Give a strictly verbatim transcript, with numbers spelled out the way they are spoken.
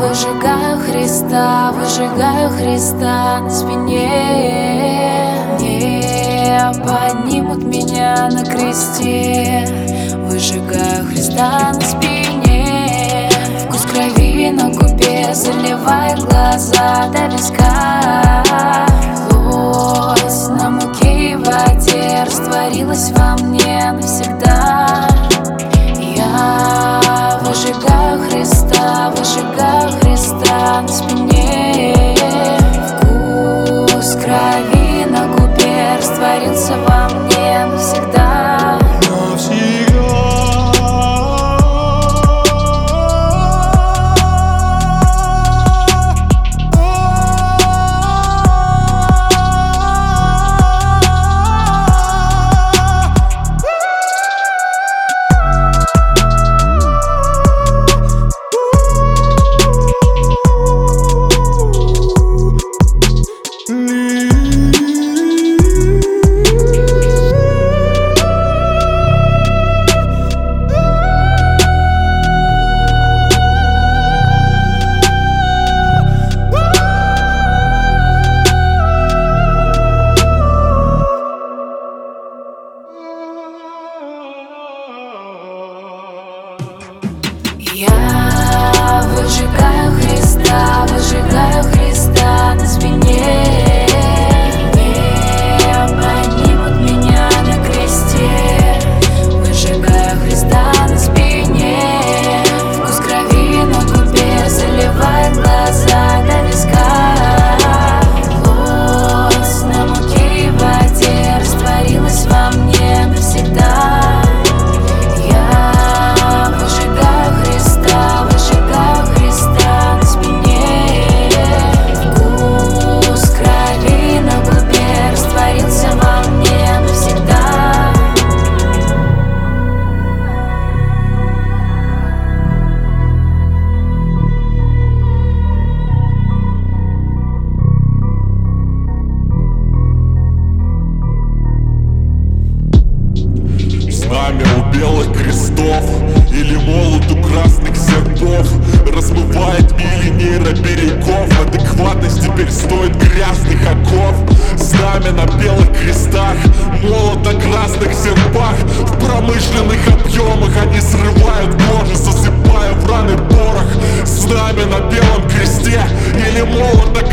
выжигаю Христа, выжигаю Христа на спине. Не поднимут меня на кресте. Выжигаю Христа на спине. Вкус крови на губе заливает глаза до виска. Злость на муке и воде растворилась во мне навсегда. Я выжигаю Христа, выжигаю Христа на спине. Вкус крови на губе растворился во мне навсегда. Я выжигаю Христа, выжигаю Христа на спине. Не поднимут меня на кресте. Выжигаю Христа на спине. Вкус крови на губе заливает глаза до виска. Злость на муке и воде растворилась во мне навсегда. Знамя у белых крестов или молот у красных серпов размывает мили нейроберегов. Адекватность теперь стоит грязных оков. Знамя на белых крестах, молот на красных серпах. В промышленных объемах они срывают кожу, засыпая в раны порох. Знамя на белом кресте или молот на